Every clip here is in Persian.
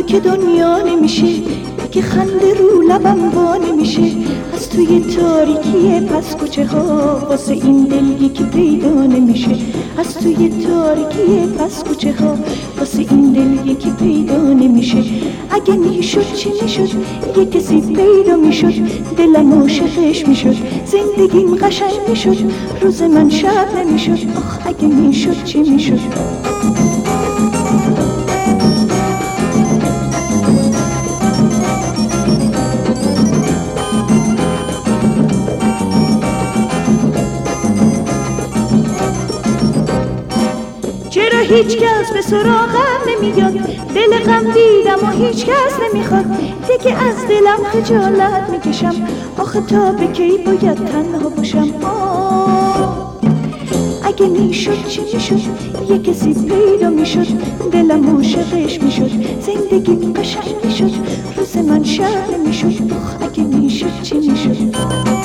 که دنیا نمیشه، که خنده رو لبم وا نمیشه. از توی تاریکی پس کوچه ها واسه این دل یکی پیدا نمیشه. از توی تاریکی پس کوچه ها واسه این دل یکی پیدا نمیشه. اگه میشد چی میشد، یه کسی پیدا میشد، دلم عاشقش میشد، زندگیم قشنگ میشد، روز من شب نمیشد. آخ اگه میشد چی میشد. چرا هیچ کس به سراغم نمیاد، دل غم دیدم و هیچ کس نمیخواد، دیگه از دلم خجالت میکشم، آخه تا به کی باید تنها باشم. اگه میشد چی میشد، یه کسی پیدا میشد، دلم عاشقش میشد، زندگی قشنگ میشد، روز من شب نمیشد. آخ اگه میشد چی میشد.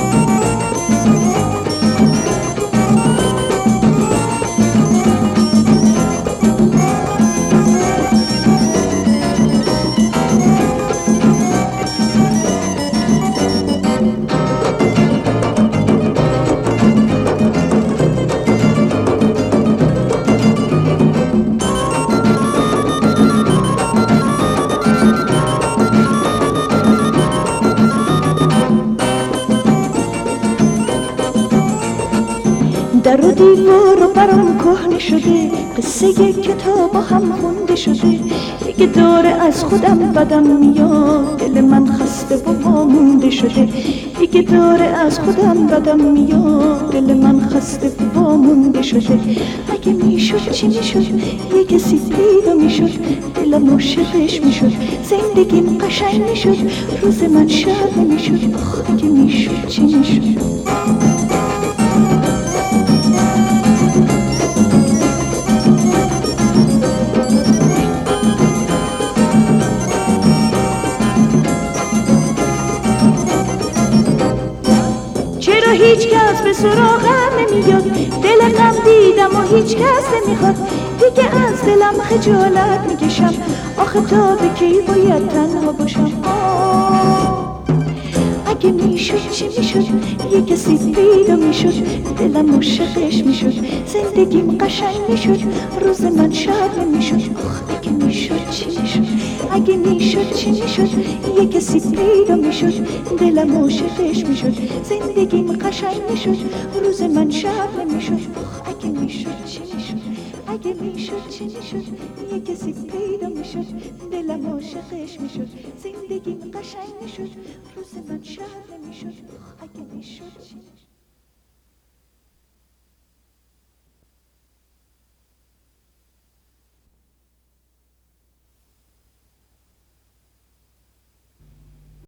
در و دیوار و برام کهنه شده، قصه کتاب هم خونده شده، دیگه داره از خودم بدم میاد، دل من خسته و وامونده شده، دیگه داره از خودم بدم میاد، دل من خسته و وامونده شده. اگه میشد چی میشد، یه کسی پیدا میشد، دلم عاشقش میشد، زندگیم قشنگ میشد، روز من شب نمیشد. آخ اگه میشد چی میشد. چرا هیچ کس به سراغم نمیاد، دل غم دیدم و هیچ کس نمیخواد، دیگه از دلم خجالت میکشم، آخه تا به کی باید تنها باشم. اگه میشد چی میشد، یه کسی پیدا میشد، دلم عاشقش میشد، زندگیم قشنگ میشد، روز من شب نمیشد. آخ اگه میشد چی میشد. اگه میشد چی میشد، یه کسی پیدا میشد، دلم عاشقش میشد، زندگیم قشنگ میشد، روز من شب نمیشد. آخ اگه میشد چی میشد. اگه میشد چی میشد، یه کسی پیدا میشد، دلم عاشقش میشد، زندگیم قشنگ میشد، روز من شب نمیشد. آخ اگه میشد چی میشد.